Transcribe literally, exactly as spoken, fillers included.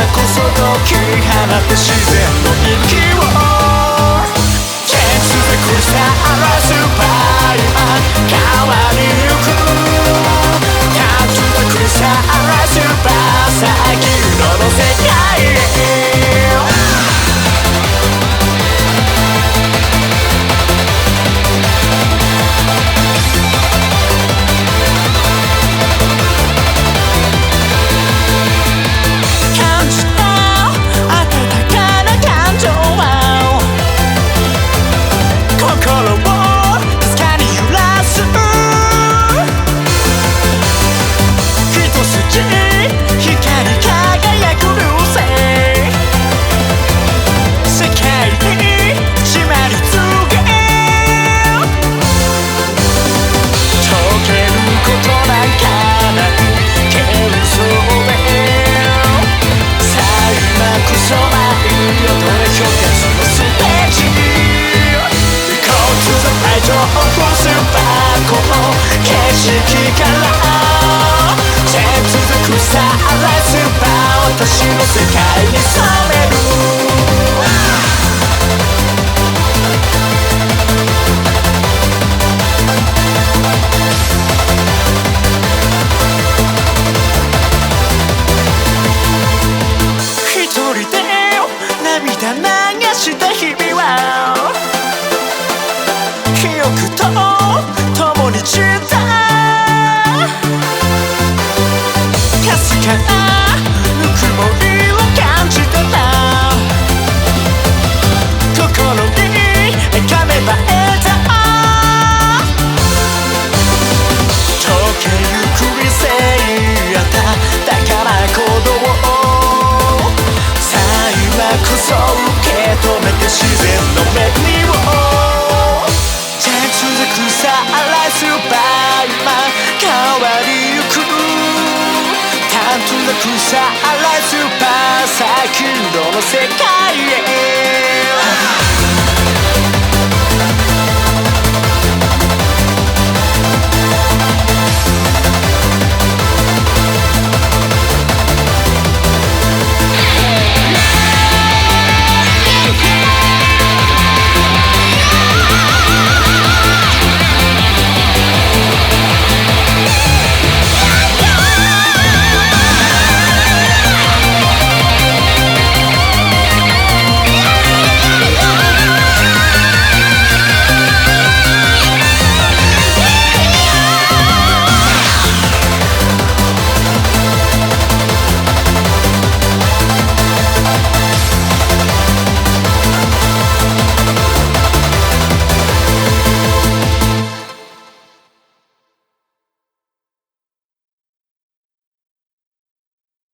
こそ解き放って自然の息を Change to the crystal スーパーマン変わりゆく Come to the crystal スーパーサーキューの世界へ私の世界に染める一人で涙流した日々は記憶と共に散ったかすかなぬくもりを感じてた心にかめばえた溶けゆく理性やった宝鼓動さあ今こそ受け止めて自然の恵みを Change to the crystal スーパーマン変わりゆくCome to the crystal スーパーサーキューの世界へ